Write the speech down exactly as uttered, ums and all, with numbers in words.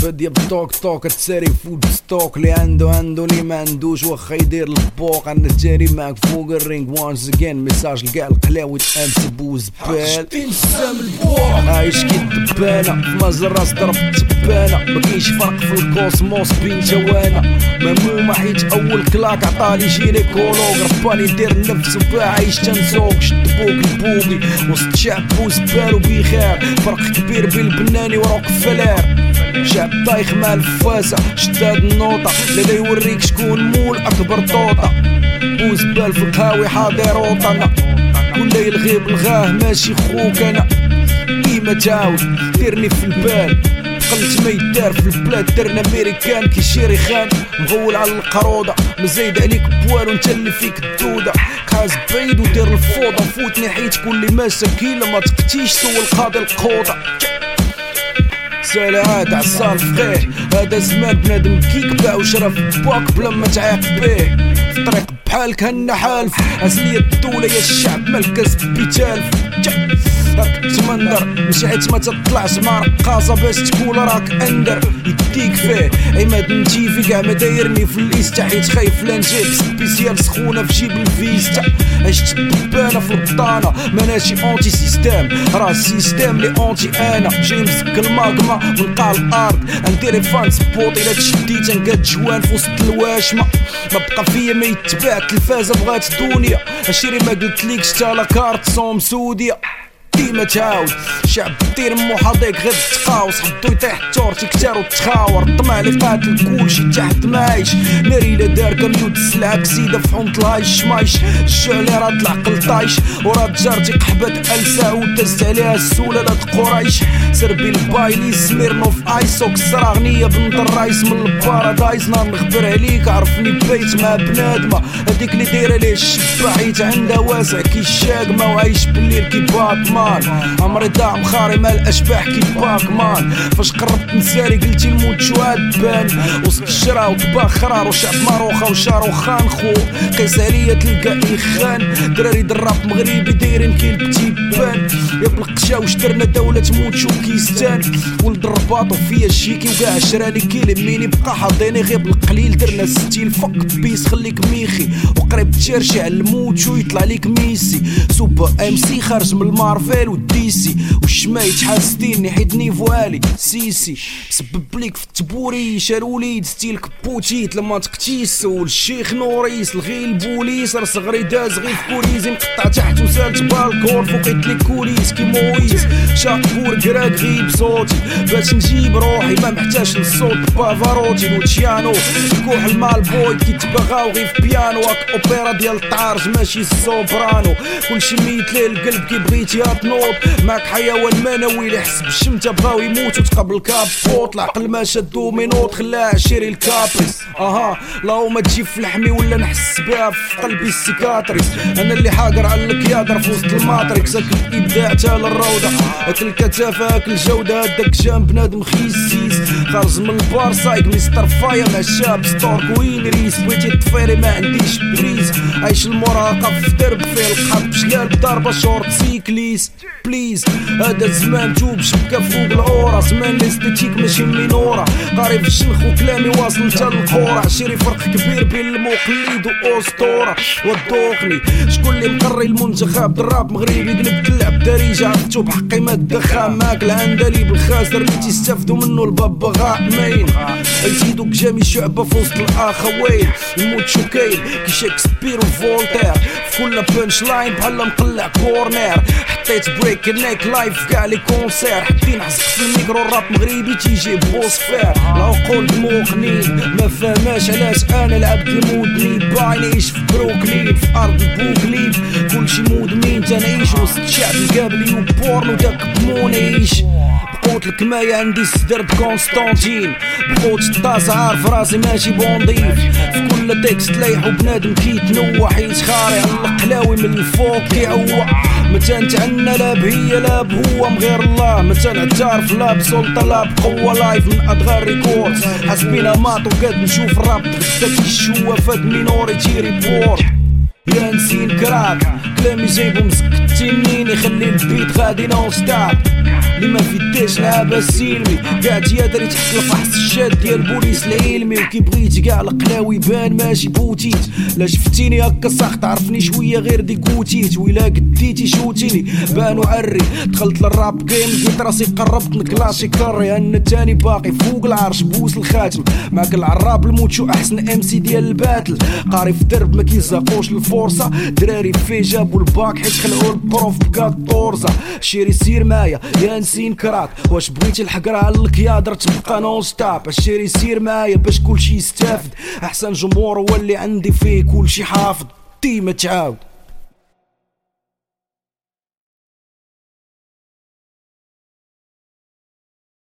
بادية بطوك طوك تساري فود ستوك اللي عنده عنده اللي ما عندوش واخا يدير البوق. انا جاري معاك فوق الرينج وانس اجين ميساج لكاع القلاوي تامس بوز بال تنسام البوق عايش كي الدبانة في مزراس ضرب تبانة ما كاينش فرق في الكوسموس بين جوانا مهمومة حيت اول كلاك عطالي جينيكولوج رباني دير نفسو باعيش تنسوق شد بوك البوبي وسط شعب بوز بالو بخير فرق كبير بين البناني وروك فلار شعب طايخ مع الفاسة شداد النوطة لا يوريك شكون مول اكبر طوطة بوز بال في القهاوي حاضر وطنا ولا يلغيب الغاه ماشي خوك انا ديما تعاود ديرني في البال قلت ما يدار في البلاد درنا امريكان كي شيري خان مغول على القروضه مزايد عليك بوالو انت اللي فيك الدوده كاز بعيد ودير الفوضى فوتني حيت كل مساكينه ما تقتيش سوى القاضي القوضه سالي عاد عصار فقيه هذا زمان بنادم كيك باع وشرف باك بلا ما تعاق بيه في طريق بحالك هالنحالف عزلية الدولة يا الشعب مالكاس بيتالف راك تمندر مش حيت ما تطلعش مع رقاصة باش تقول راك اندر يديك فيه عماد نتيفي كاع ما دايرني في الليستا حيت خايف لا نجيب سبيسيال سخونة في جيب الفيستا عشت الدبانة في البطانة ماناشي اونتي سيستام راه السيستام لي اونتي انا جاي مسك الماغما من قاع الارض عندي فان سبوط الا تشديت نقاد جوان في وسط الواشمة ما بقى فيا ما يتباع التلفازة بغات دنيا هالشيري ما قلتليكش تا لا كارت صوم سوديا ديما تعاود شعب دير مو حضيك غير تقاوس حدو يطيح التورتي كتار وتخاور الطمع اللي قاتل كلشي تحت مايش ناري لا دار كميود السلعة كسيدة في حومة الهايش شمايش الشعلي راه العقل طايش وراه جارتي قحبت ألسا ودازت عليها السولة لا قريش سربي البايلي سميرنوف ايسوك سراغنية بنت الرايس من البارادايس نار نخبر عليك عرفني بيت مع بنادمة هذيك اللي دايرة ليه الشبة حيت عندها واسع كي الشاقمة وعايش بالليل كي باطمان عمري ضاع مخاري مال الاشباح كي باك مان فاش قربت نساري قلتي الموت شو بان وسط الشرا وطباخ خرار وشعب ماروخه وشارو خان خو قيس عليا تلقى خان دراري دراب مغربي دايرين كي البتيبان يا بالقشا وشترنا دولة تموت شو كيستان ولد الرباط وفيا الشيكي وكاع شراني كيلي ميني بقى حاضيني غير بالقليل درنا ستيل فك بيس خليك ميخي وقريب تشرشي على الموت شو يطلع ليك ميسي سوبر ام سي خارج من المارفل وديسي والشمايت حاسديني حيت نيفو عالي سيسي سبب ليك في التبوري شاروليد ستيل كبوتيت لما تقتيس سول الشيخ نوريس الغي البوليس راه صغري داز غير في كوليزي مقطع تحت وسالت بالكور فوقيت لي كوليس كي مويس شاكور كراك غيب صوتي باش نجيب روحي ما محتاج للصوت بافاروتي وتشيانو الكوح المال بوي كي تبغاو غير في بيانو هاك اوبيرا ديال الطارج ماشي السوبرانو كلشي ميت ليه القلب كي بغيتي تنوض معك حيوان منوي اللي حس بالشمتة بغاو يموت وتقبل كابوط العقل ما شدو مينوط خلاه شيري الكابريس اها لاو ما تجي في لحمي ولا نحس بها في قلبي السيكاتريس انا اللي حاقر على الكيادر في وسط الماتريكس اكل الابداع تال الروضه اكل الكثافه اكل الجوده هداك جنب بنادم خيسيس خارج من البار سايق مستر فايا مع الشاب ستور كوين ريس بغيتي تطفيري ما عنديش بريز عايش المراهقه في درب فيه القحط بشلال بضربه شورت سيكليس بليز هذا الزمان توب شبكة فوق العورة زمان الاستيتيك ماشي مينورة قاري في الشنخ وكلامي واصل نتا القورة عشيري فرق كبير بين المقلد وأسطورة ودوقني شكون اللي مقري المنتخب دراب مغربي قلب تلعب داريجة عرفتو بحقي ما الدخان ماكل عندلي بالخاسر اللي تيستافدو منو الببغاء ماين يزيدوك جامي شعبة في وسط الأخوين يموت شوكاين كي شكسبير وفولتير في كل بانش لاين بحال مقلع كورنير حطيت بريك نايك لايف كاع لي كونسير حابين نحزق في الميكرو الراب مغربي تيجي بوسفير العقول موقنين ما فهماش علاش انا العبد المدمن باغي نعيش في بروكلين في ارض البوكلين كلشي مدمن تنعيش وسط الشعب الكابلي وبورنو داك بمونيش بقوت الكماية عندي السدرب كونستانتين بقوت الطاس عارف راسي ماشي بونضيف في كل تكست لايحو بنادم كيتنوع حيت خاري على القلاوي من الفوق كيعوع متى نتعنى لا بهي لا بهو من غير الله متى نعترف لا بسلطة لا بقوة لايف من أدغال ريكوردز حاسبينا ماط وقاد نشوف الراب غدا كيشوف هاد مينوريتي ريبورت يا نسين كراك كلامي جايبو مسكتينين يخلي البيت غادي نون ستاب اللي ما فيداش لعبة سلمي قاعد يا دري تحت الفحص الشاد ديال البوليس العلمي وكي بغيتي كاع القلاوي بان ماشي بوتيت لا شفتيني هكا صاح تعرفني شويه غير ديكوتيت ويلا قديتي شوتيني بانو عري دخلت للراب جيم لقيت راسي قربت نكلاشي كري انا التاني باقي فوق العرش بوس الخاتم معاك العراب الموتشو احسن ام سي ديال الباتل قاري في درب ما كيزاقوش الفرصه دراري في جابوا الباك حيت خلعوا البروف بكاطورزا شيري سير معايا يا نسين كراك واش بغيتي الحقره على الكيادر تبقى نون ستاب الشيري سير معايا باش كلشي يستافد احسن جمهور هو اللي عندي فيه كلشي حافظ ديما تعاود